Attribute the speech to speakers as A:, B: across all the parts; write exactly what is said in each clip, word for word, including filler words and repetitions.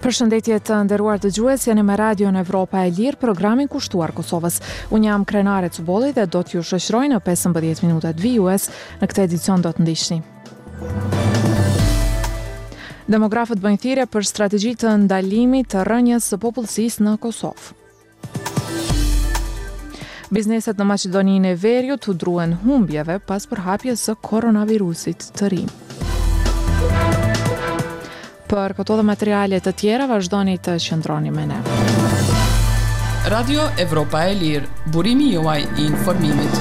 A: Përshëndetje të nderuar dëgjues, jeni me Radio në Evropa e Lirë, programin kushtuar Kosovës. Unë jam Krenare Cubolli dhe do t'ju shoqëroj në pesëmbëdhjetë minutat vijues. Në këtë edicion do të ndiqni. Demografët bëjnë thirrje për strategji të ndalimit të rënjes së popullsisë në Kosovë. Bizneset në Maqedoninë e Veriut u druen humbjeve pas përhapjes së koronavirusit të ri. Për këto dhe materiale të tjera, vazhdoni të qëndroni me ne.
B: Radio Evropa e Lirë, burimi juaj i informimit.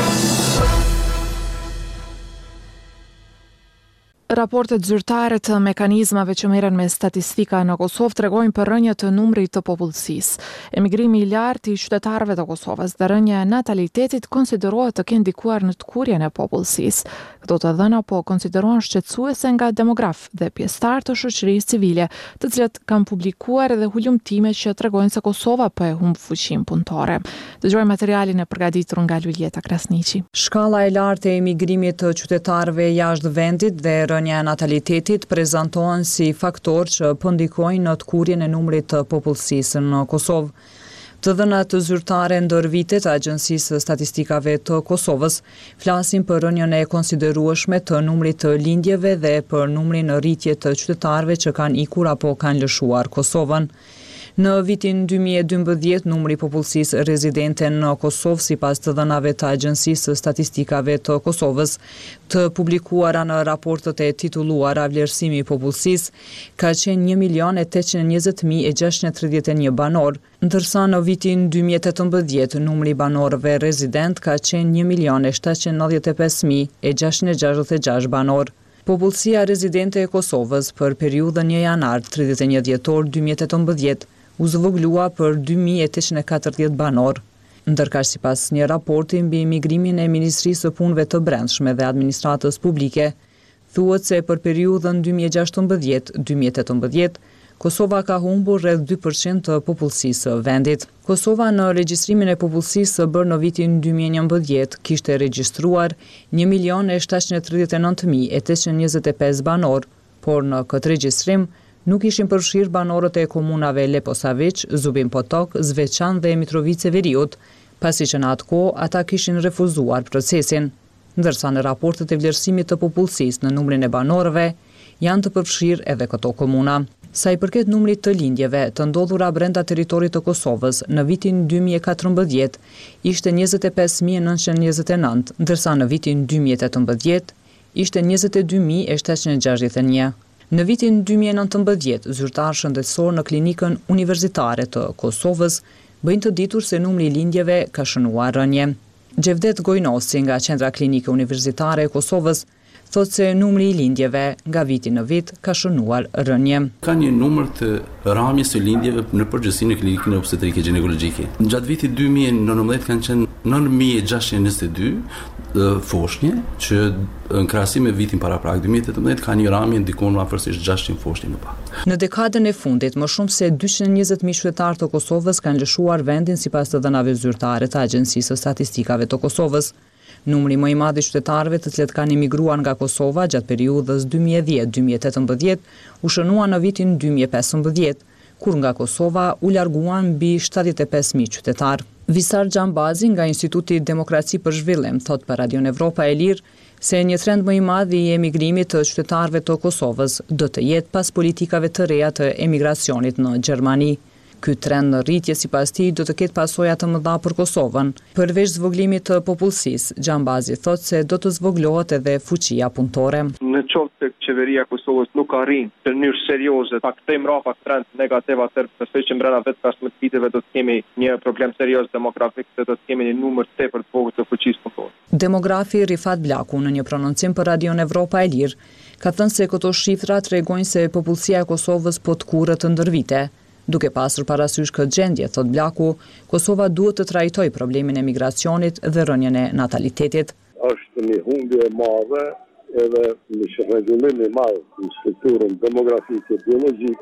A: Raportet zyrtare të mekanizmave që merren me statistika në Kosovë tregojnë për rënje të numrit të popullsisë. Emigrimi i lartë i qytetarëve të Kosovës dhe rënja e natalitetit konsiderohet të kenë ndikuar në tkurjen e popullsisë. Këto të dhëna po konsiderohen shqetësuese nga demograf dhe pjesëtar të shoqërisë civile, të cilët kanë publikuar edhe hulumtime që tregojnë se Kosova po e humb fuqinë punëtore. Dëgjojmë materialin e përgatitur nga Lulieta Krasniqi.
C: Shkalla e lartë e emigrimit të qytetarëve jashtë vendit dhe rënja e natalitetit prezantohen si faktor që po ndikojnë në tkurjen e numrit të popullsisë në Kosovë. Të dhënat zyrtare ndër vitet të Agjencisë së Statistikave të Kosovës flasin për rënjen e konsiderueshme të numrit të lindjeve dhe për numrin në rritje të qytetarëve që kanë ikur apo kanë lëshuar Kosovën. Në vitin dy mijë e dymbëdhjetë, numri i popullsisë rezidente në Kosovë, sipas të dhënave të Agjencisë së Statistikave të Kosovës, të publikuara në raportet e titulluara Vlerësimi i popullsisë, ka qenë një milion e tetëqind e njëzet mijë e gjashtëqind e tridhjetë e një banor, ndërsa në vitin dy mijë e tetëmbëdhjetë numri i banorëve rezident ka qenë një milion e shtatëqind e nëntëdhjetë e pesë mijë e gjashtëqind e gjashtëdhjetë e gjashtë banor. Popullsia rezidente e Kosovës për periudhën një janar tridhjetë e një dhjetor dy mijë e tetëmbëdhjetë u zvoglua për dy mijë e tetëqind e katërdhjetë banor. Ndërkaq sipas një raporti mbi emigrimin e Ministrisë së Punëve të Brendshme dhe Administratës Publike, thuhet se për periudhën dy mijë e gjashtëmbëdhjetë dy mijë e tetëmbëdhjetë, Kosova ka humbur rreth dy përqind të popullsisë së vendit. Kosova në regjistrimin e popullsisë së bërë në vitin dy mijë e njëmbëdhjetë kishte regjistruar një milion e shtatëqind e tridhjetë e nëntë mijë e tetëqind e njëzet e pesë banor, por në këtë regjistrim nuk ishin përfshirë banorët e komunave Leposavić, Zubin Potok, Zveçan dhe Mitrovice Veriut, pasi që në atë kohë ata kishin refuzuar procesin, ndërsa në raportet e vlerësimit të popullsisë në numrin e banorëve janë të përfshirë edhe këto komuna. Sa i përket numrit të lindjeve të ndodhura brenda territorit të Kosovës në vitin dy mijë e katërmbëdhjetë ishte njëzet e pesë mijë e nëntëqind e njëzet e nëntë, ndërsa në vitin dy mijë e tetëmbëdhjetë ishte njëzet e dy mijë e shtatëqind e gjashtëdhjetë e një. Në vitin dy mijë e nëntëmbëdhjetë, zyrtar shëndetësor në klinikën universitare të Kosovës bëjnë të ditur se numri i lindjeve ka shënuar rënje. Gjevdet Gojnosi nga Qendra Klinike Universitare e Kosovës thotë se numri i lindjeve nga viti në vit ka shënuar rënje.
D: Ka një numër të rrahjes së lindjeve në përgjithësi në klinikën obstetrike ginekologjike. Gjatë vitit dy mijë e nëntëmbëdhjetë kanë qenë nëntë mijë e gjashtëqind e njëzet e dy foshnje, që në krahasim me vitin paraprak dy mijë e tetëmbëdhjetë ka një rrahje ndikon afërsisht gjashtëqind foshnje më pak.
C: Në dekadën e fundit, më shumë se dyqind e njëzet mijë qytetarë të Kosovës kanë lëshuar vendin sipas të dhënave zyrtare të Agjencisë së Statistikave të Kosovës. Numri më i madh i qytetarëve të cilët kanë emigruar nga Kosova gjatë periudhës dy mijë e dhjetë dy mijë e tetëmbëdhjetë u shënua në vitin dy mijë e pesëmbëdhjetë, kur nga Kosova u larguan mbi shtatëdhjetë e pesë mijë qytetar. Visar Xhambazi nga Instituti Demokraci për Zhvillim thot për Radio Evropa e Lirë se një trend më i madh i emigrimit të qytetarëve të Kosovës do të jetë pas politikave të reja të emigracionit në Gjermani. Ky trend në rritje sipas tij do të ketë pasoja të mëdha për Kosovën. Përveç zvoglimit të popullsisë, Xhambazi thotë se do të zvoglohet edhe fuqia punëtore.
E: Në qoftë se qeveria e Kosovës nuk arrin në mënyrë serioze ta kthejmë rrapa trend negativ atë, besoj që brenda vetë pesëmbëdhjetë viteve do të kemi një problem serioz demografik, se do të kemi një numër tepër të vogël të fuqisë punëtore.
C: Demografi Rifat Blaku në një prononcim për Radio Evropa e Lirë ka thënë se këto shifra tregojnë se popullsia e Kosovës po tkurret ndër vite. Duke pasur parasysh këtë gjendje, thot Blaku, Kosova duhet të trajtojë problemin e migracionit dhe rënjen e natalitetit.
F: Është një humbje e madhe edhe një rregullim i madh në strukturën demografike biologjike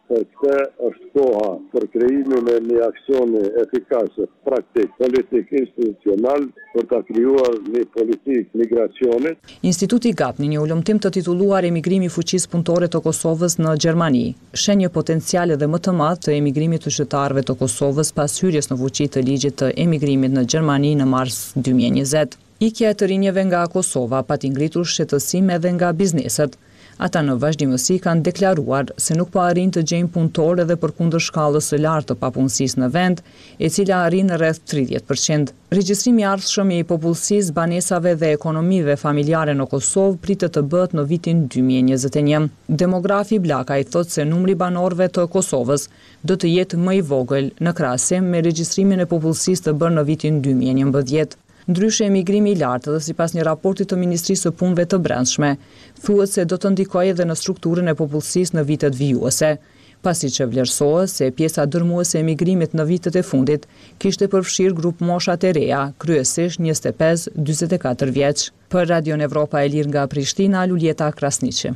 F: se këtë është koha për krijimin e një aksioni efikase, praktik, politik, institucional për ta krijuar një politikë migracionit.
C: Instituti GAP në një ulëmtim të titulluar Emigrimi i fuqisë punëtore të Kosovës në Gjermani, shen një potencial edhe më të madh të emigrimit të qytetarëve të Kosovës pas hyrjes në fuqi të ligjit të emigrimit në Gjermani në mars dy mijë e njëzet. Ikja e të rinjeve nga Kosova pati ngritur shqetësim edhe nga bizneset. Ata në vazhdimësi kanë deklaruar se nuk po arrin të gjejnë punëtor edhe përkundër shkallës së lartë të papunësisë në vend, e cila arrin rreth tridhjetë përqind. Regjistrimi i ardhshëm i popullsisë, banesave dhe ekonomive familjare në Kosovë pritet të bëhet në vitin dy mijë e njëzet e një. Demografi Blakaj thotë se numri banorëve të Kosovës do të jetë më i vogël në krahasim me regjistrimin e popullsisë të bërë në vitin dy mijë e njëmbëdhjetë. Ndryshe, emigrimi i lartë dhe sipas një raporti të Ministrisë së Punëve të Brendshme, thuhet se do të ndikojë edhe në strukturën e popullsisë në vitet vijuese, pasi që vlerësohet se pjesa dërmuese e emigrimit në vitet e fundit kishte përfshirë grup moshat e reja, kryesisht njëzet e pesë deri njëzet e katër vjeç. Për Radio Evropa e Lirë nga Prishtina, Luljeta Krasniqi.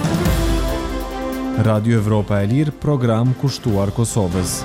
G: Radio Evropa e Lirë, program kushtuar Kosovës.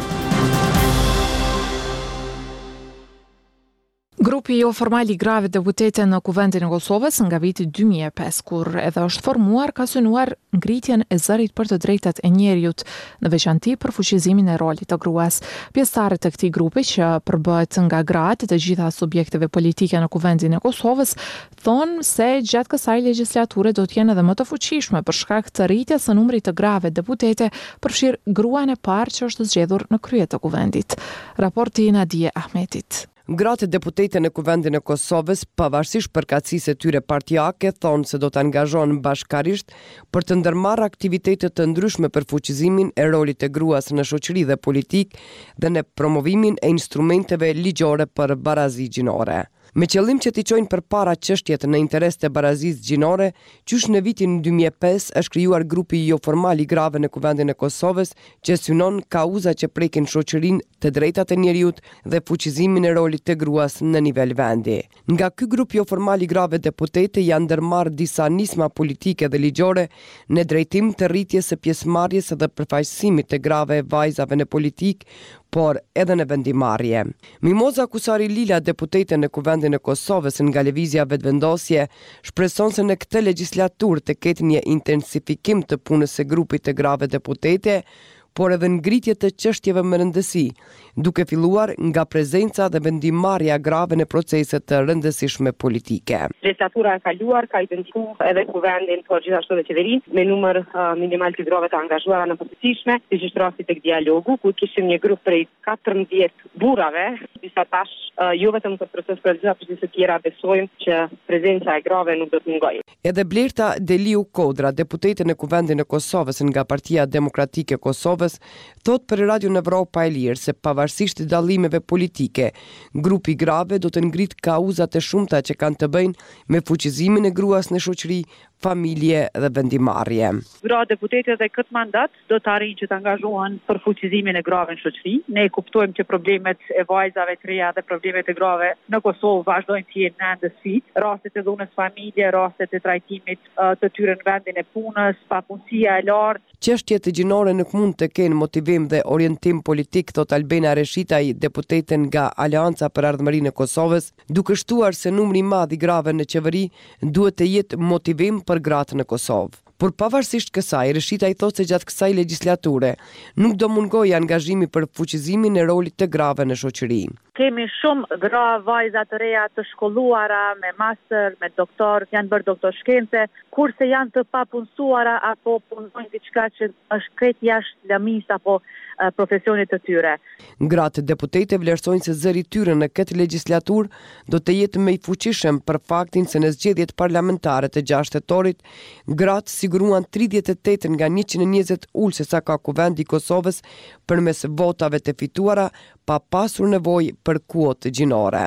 A: Grupi jo formal i grave deputete në Kuvendin e Kosovës nga viti dy mijë e pesë, kur edhe është formuar, ka synuar ngritjen e zërit për të drejtat e njeriut, në veçanti për fuqizimin e rolit të gruas. Pjesëtarët e këtij grupi, që përbëhet nga gratë të gjitha subjekteve politike në Kuvendin e Kosovës, thonë se gjatë kësaj legjislature do të jenë edhe më të fuqishme për shkak të rritjes së numrit të grave deputete, përfshir gruan e parë që është zgjedhur në krye të Kuvendit. Raporti Nadije Ahmetit.
H: Gratë deputete në Kuvendin e Kosovës, pavarësisht përkatësisë së tyre partijake, thonë se do të angazhohen bashkarisht për të ndërmarrë aktivitete të ndryshme për fuqizimin e rolit të gruas në shoqëri dhe politik dhe në promovimin e instrumenteve ligjore për barazi gjinore. Me qëllim që t'i çojnë përpara çështjet në interes të barazisë gjinore, qysh në vitin dy mijë e pesë është krijuar grupi jo formal i grave në Kuvendin e Kosovës, që synon kauza që prekin shoqërinë, të drejtat e njeriut dhe fuqizimin e rolit të gruas në nivel vendi. Nga ky grup jo formal i grave deputete janë ndërmarrë disa nisma politike dhe ligjore në drejtim të rritjes së pjesëmarrjes dhe përfaqësimit të grave e vajzave në politik, por edhe në vendimarrje. Mimoza Kusari Lila, deputete në Kuvendin e Kosovës nga Lëvizja Vetëvendosje, shpreson se në këtë legjislaturë të ketë një intensifikim të punës së grupit të grave deputete, por edhe ngritje të çështjeve më rëndësi, duke filluar nga prezenca dhe vendimarrja grave në procese të rëndësishme politike.
I: Legjislatura e kaluar ka identifikuar edhe Kuvendin, por gjithashtu edhe qeverinë, me numër uh, minimal të grave të angazhuara në përgjithësisht, siç është rasti tek dialogu, ku kishim një grup prej katërmbëdhjetë burrave, disa tash uh, jo vetëm për proces politike, por disa të tjera besojmë që prezenca e grave nuk do të mungojë.
H: Edhe Blerta Deliu Kodra, deputete në Kuvendin e Kosovës nga Partia Demokratike e Kosovës, thot për Radio Evropa e Lirë se pavarësisht dallimeve politike, grupi grave do të ngrit kauzat e shumta që kanë të bëjnë me fuqizimin e gruas në shoqëri, familje dhe vendimarrje.
J: Gra deputetët dhe këtë mandat do të arrijnë që të angazhohen për fuqizimin e grave në shoqëri. Ne kuptojmë që problemet e vajzave të reja dhe problemet e grave në Kosovë vazhdojnë të jenë në ndësfit. Rastet e dhunës familje, rastet e trajtimit të tyre në vendin e punës, papunësia e lartë.
H: Çështjet gjinore nuk mund të kenë motivim dhe orientim politik, thot Albena Reshitaj, deputete nga Aleanca për Ardhmërinë e Kosovës, duke shtuar se numri i madh i grave në qeveri duhet të jetë motivim për gratë në Kosovë. Por pavarësisht kësaj, Reshitaj thotë se gjatë kësaj legjislature nuk do mungojë angazhimi për fuqizimin e rolit të grave në shoqëri.
J: Kemi shumë gra, vajza të reja të shkolluara me master, me doktor, janë bërë doktor shkence, kurse janë të papunësuara apo punojnë diçka që është krejt jashtë lëmis apo uh, profesionit të tyre.
H: Gratë deputete vlerësojnë se zëri tyre në këtë legjislaturë do të jetë më i fuqishëm për faktin se në zgjedhjet parlamentare të gjashtë tetorit, gratë siguruan tridhjetë e tetë nga njëqind e njëzet ulëse sa ka Kuvendi i Kosovës përmes votave të fituara pa pasur nevojë për kuotë gjinore.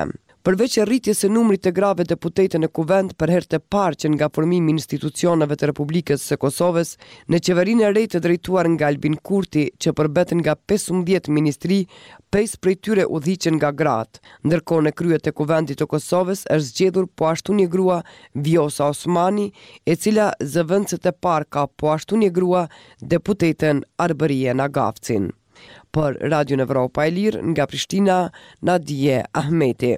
H: Përveç e rritjes së numrit të grave deputete në kuvend për herë të parë që nga formimi i institucioneve të Republikës së Kosovës, në qeverinë e re të drejtuar nga Albin Kurti, që përbeten nga pesëmbëdhjetë ministri, pesë prej tyre udhëhiqen nga gratë. Ndërkohë në krye të kuvendit të Kosovës është zgjedhur po ashtu një grua, Vjosa Osmani, e cila zëvendëset e parë ka po ashtu një grua, deputeten Arbërie Nagafcin. Për Radio Evropa e Lirë, nga Prishtina, Nadije Ahmeti.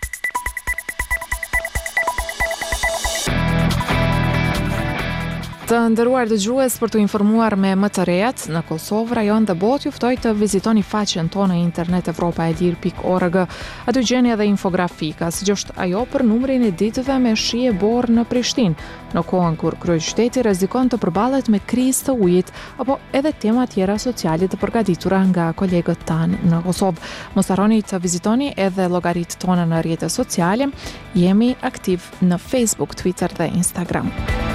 A: Të nderuar dëgjues, për të informuar me më të rehat, në Kosovë, rajon dhe botë, ju ftoj të vizitoni faqen tonë në internet evropa e lir pikë org. Aty gjeni edhe infografika, si është ajo për numrin e ditëve me shije borë në Prishtinë, në kohën kur kryeqyteti rrezikon të përballet me krizë të ujit apo edhe tema tjera sociale të përgatitura nga kolegët tanë në Kosovë. Mos harroni të vizitoni edhe llogaritë tona në rrjetet sociale. Jemi aktiv në Facebook, Twitter dhe Instagram.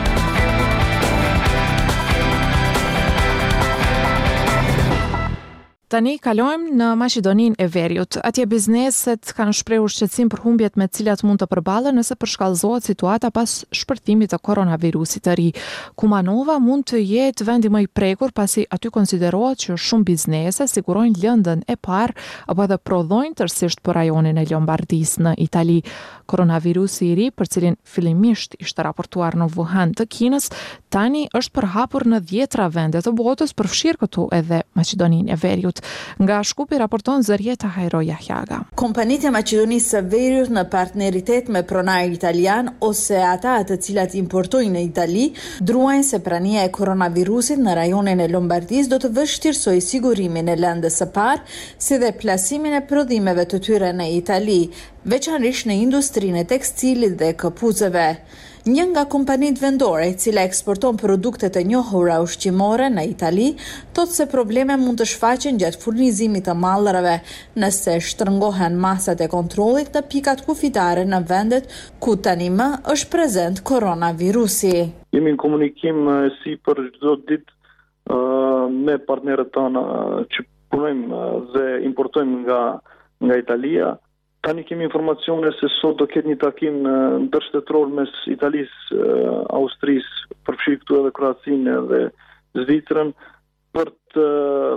A: Tani kalojmë në Maqedoninë e Veriut. Atje bizneset kanë shprehur shqetësim për humbjet me të cilat mund të përballen nëse përshkallëzohet situata pas shpërthimit të koronavirusit të ri. Kumanova mund të jetë vendi më i prekur pasi aty konsiderohet që shumë biznese sigurojnë lëndën e parë apo edhe prodhojnë tërësisht për rajonin e Lombardisë në Itali. Koronavirusi i ri, për cilin fillimisht ishte raportuar në Wuhan të Kinës, tani është përhapur në dhjetra vende të botës, përfshirë këtu edhe Maqedoninë e Veriut. Nga Shkupi raporton Zërieta Hajro Jahjaga.
K: Kompanitë e Maqedonisë së Veriut në partneritet me pronar italian ose ata të cilat importojnë në Itali, druajnë se prania e koronavirusit në rajonin e Lombardisë do të vështirësojë sigurimin e lëndës së parë, si dhe plasimin e prodhimeve të tyre në Itali, veçanërisht në industrinë e tekstilit dhe këpucëve. Një nga kompanitë vendore, e cila eksporton produkte të njohura ushqimore në Itali, thotë se probleme mund të shfaqen gjatë furnizimit të mallrave, nëse shtrëngohen masat e kontrollit në pikat kufitare në vendet ku tani më është prezent koronavirusi.
L: Jemi në komunikim si për çdo ditë me partnerët tanë që punojmë dhe importojmë nga nga Italia. Tani kemi informacione se sot do ketë një takim ndërshtetror mes Italisë, Austrisë, përfshirë këtu edhe Kroacinë dhe Zvicrën për të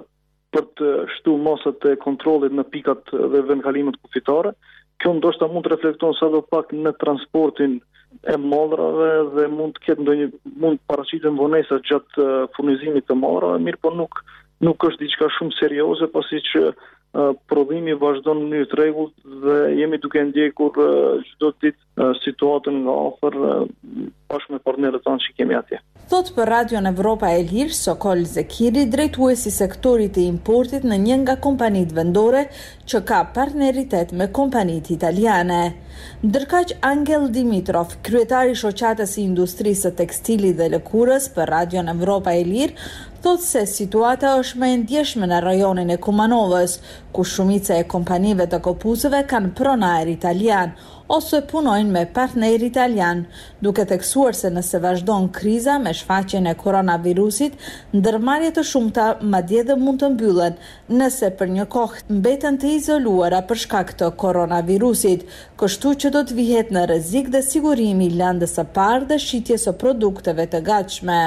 L: për të shtu masat e kontrollit në pikat dhe vendkalimet kufitare. Kjo ndoshta mund të reflekton sadopak në transportin e mallrave dhe mund të ketë ndonjë mund paraqiten vonesa gjatë furnizimit të mallrave, mirë po nuk nuk është diçka shumë serioze, pasi që Uh, prodhimi vazhdon në mënyrë të rregullt dhe jemi duke ndjekur çdo uh, ditë uh, situatën nga afër uh, bashkë me partnerët tanë që kemi atje.
K: Thot për Radio Evropa e Lirë, Sokol Zekiri, drejtuesi sektorit të importit në një nga kompanitë vendore që ka partneritet me kompanitë italiane. Ndërkaq Angel Dimitrov, kryetari i shoqatës së industrisë së tekstilit dhe lëkurës për Radio Evropa e Lirë, thotë se situata është më e ndjeshme në rajonin e Kumanovës, ku shumica e kompanive të këpucëve kanë pronar italian ose punojnë me partner italian, duke theksuar se nëse vazhdon kriza me shfaqjen e koronavirusit, ndërmarrje të shumta madje dhe mund të mbyllen nëse për një kohë mbeten të izoluara për shkak të koronavirusit, kështu që do të vihet në rrezik dhe sigurimi i lëndës së parë dhe shitjes së produkteve të gatshme.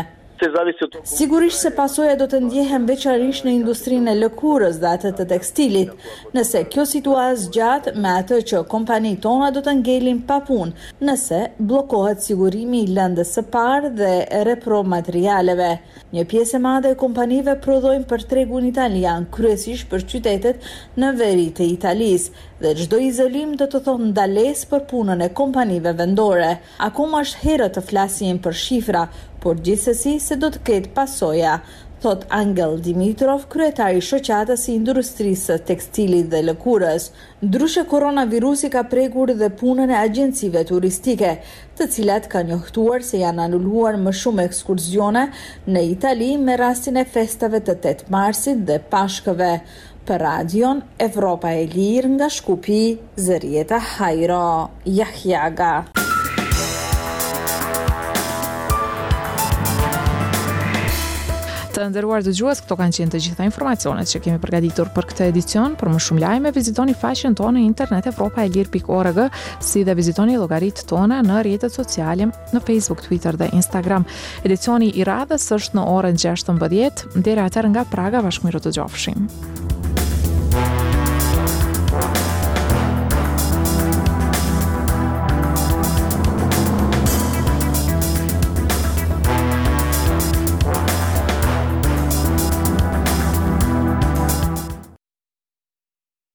K: Sigurisht se pasoja do të ndjehen veçanërisht në industrinë e lëkurës dhe atë të tekstilit. Nëse kjo situatë zgjat, me atë që kompanitë tona do të ngelin pa punë, nëse bllokohet sigurimi i lëndës së parë dhe repromaterialeve. Një pjesë e madhe e kompanive prodhojnë për tregun italian, kryesisht për qytetet në veri të Italisë, dhe çdo izolim do të thotë ndalesë për punën e kompanive vendore. Akoma është herët të flasim për shifra, por gjithsesi se do të ketë pasoja, thot Angel Dimitrov, kryetari i shoqatës së industrisë së tekstilit dhe lëkurës. Ndryshe koronavirusi ka prekur dhe punën e agjencive turistike, të cilat kanë njohtuar se janë anuluar më shumë ekskursione në Itali me rastin e festave të tetë marsit dhe pashkëve. Për Radion Evropa e Lirë nga Shkupi, Zërieta Hajro Jahjaga.
A: Të Të nderuar dëgjues, këto kanë qenë të gjitha informacionet që kemi përgatitur për këtë edicion. Për më shumë lajme, vizitoni faqen tonë në internet evropa e lirë pikë org, si dhe vizitoni llogaritë tona në rrjetet sociale në Facebook, Twitter dhe Instagram. Edicioni i radhës është në orën gjashtëmbëdhjetë. Deri atëherë nga Praga, bashkëmirë të gjofshim.